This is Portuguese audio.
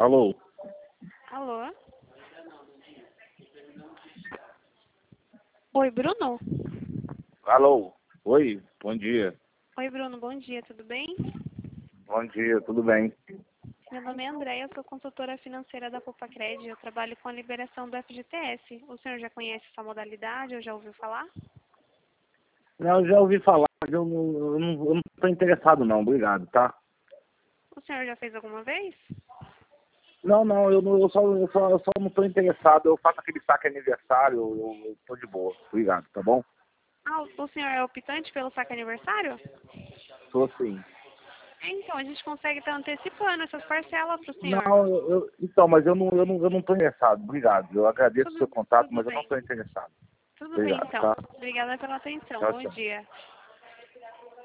Alô? Alô? Oi, Bruno? Alô? Oi, bom dia. Oi, Bruno, bom dia, tudo bem? Bom dia, tudo bem? Meu nome é Andréia, eu sou consultora financeira da Popacred, eu trabalho com a liberação do FGTS. O senhor já conhece essa modalidade ou já ouviu falar? Não, eu já ouvi falar, mas eu não tô interessado não, obrigado, tá? O senhor já fez alguma vez? Não, eu só não tô interessado, eu faço aquele saque aniversário, eu tô de boa, obrigado, tá bom? Ah, o senhor é optante pelo saque aniversário? Tô sim. Então, a gente consegue estar antecipando essas parcelas para o senhor. Não, então, mas eu não tô interessado, obrigado. Eu agradeço o seu contato, Tudo mas eu não bem. tô interessado. Tudo bem, Obrigado, então. tá? Obrigada pela atenção. Tchau, Bom tchau. dia.